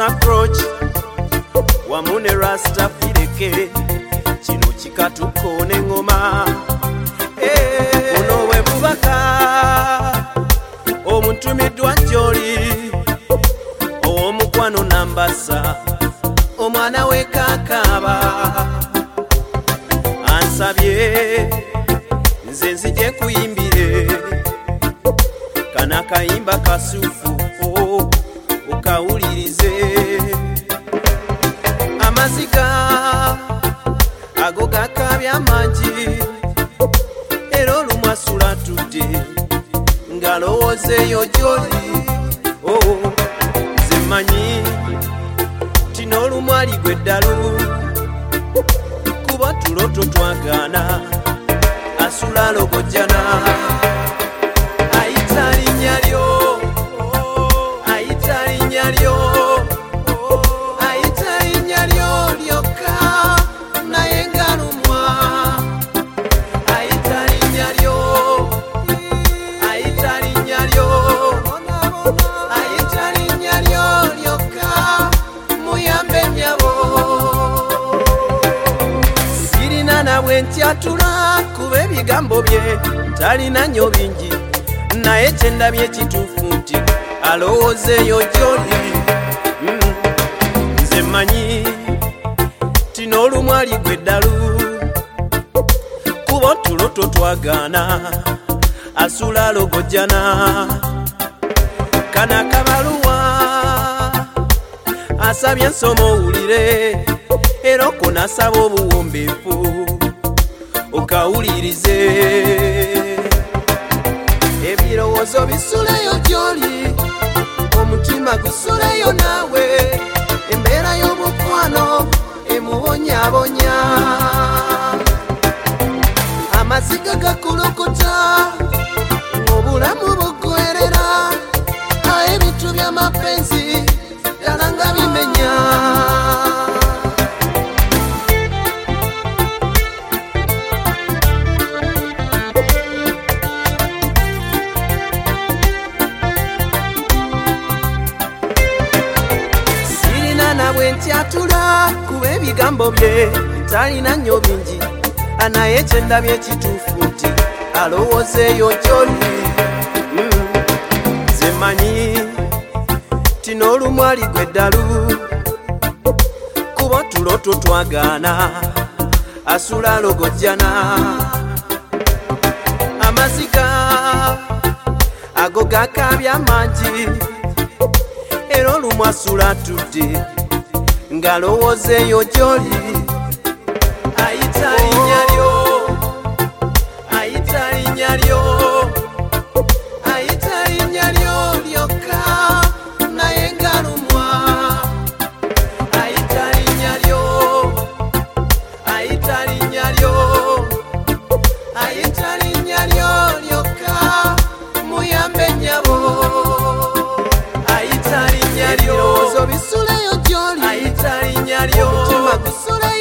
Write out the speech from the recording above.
approach wamune rasta fireke kino kikatuko n'engoma unowe bubaka omuntumiddwa gy'oli omukwano nambasa omwana we kakaba ansabye nze nzije kuyimbire kana kayimba kasufu ukawulirize amaziga ago gakabya mangi era olumwasula tudde ngalowoozeeyo gy'oli nze mmanyi tino olumwali gwe ddalu kuba tuloto twagaana asula logojjana ayita linnya lyo ayita linnya lyo ayita linnya lyo lyokka naye ngalumwa ayita linnya lyo ayita linnya lyo ayita linnya lyo lyokka muyambe nnyabo sirina nawe ntyatula kuba ebigambo bye talina nnyo bingi naye kyendabye ekituufu nti alowoozeeyo gy'oli nze mmanyi tino olumwali gwe ddalu kuba otuloto twagaana asula logojjana kana kabaluwa asabye ensoma owulire era okunasaba obuwombeefu okawulirize ebirowoozo bisuleyo gy'oli omutima gusuleyo naawe embeera y'omukwano emuwonyabonya amaziga gakulokota obulamu bugwerera ebintu by'amapenzi ddala nga bimenya ntyatula kuba ebigambo bye talina nnyo bingi naye kyendabye ekituufu nti alowoozeeyo gy'oli nze mmanyi tino olumwali gwe ddalu kuba otuloto twagaana asula logojjana amaziga ago gakabya mangi era olumwasula atudde ngalowoozeeyo gy'oli ayita linnya lyo ayita linnya lyo ayita linnya lyo lyokka naye ngalumwa ayita linnya lyo ayita linnya lyo ayita linnya lyo lyokka muyambe nnyabo ayita linnya lyo bisuleyo gy'oli ayita linnya lyo omutima gusuleyo